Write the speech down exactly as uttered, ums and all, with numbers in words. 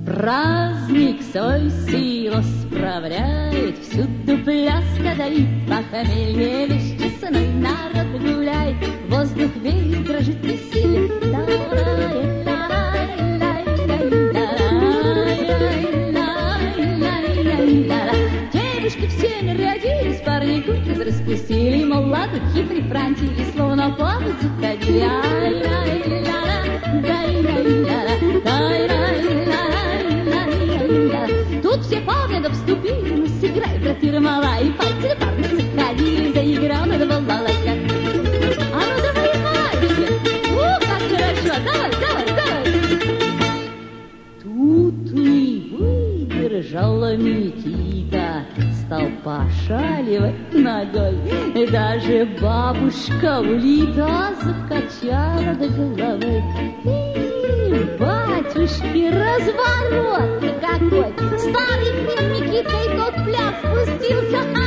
Праздник свой силу справляет, всюду пляска да и похмелье, бесчисленный народ гуляет, воздух весь дрожит веселье. Девушки все нарядились, парни куртки распустили, молодых хитрых франтили, словно плавать заходили. Тут все парни вступили, ну сыграй, братья мала, и пальцы на парни заходили, заиграл на балалайка. А ну давай, мальчик, ух, как хорошо, давай, давай, давай. Тут не выдержала Микита, стал пошаливать ногой, и даже бабушка Улита закачала до головы. Батюшки, разворот какой! Старый хрен Никита и тот в пляс спустился.